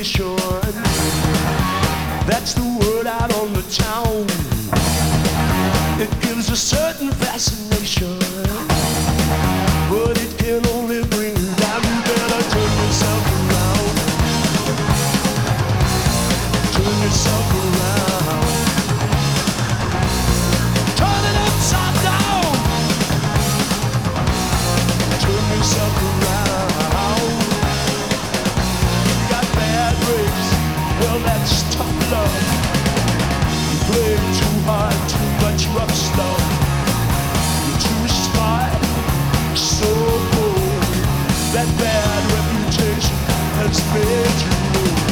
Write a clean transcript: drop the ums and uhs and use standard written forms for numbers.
sensation. That's the word out on the town. It gives a certain fascination, but it can only bring you down. You better turn yourself around. Turn yourself around. Turn it upside down. Turn yourself around. You got bad breaks, well that's tough love. You play too hard, too much rough stuff. You're too smart, so bold. That bad reputation has made you old.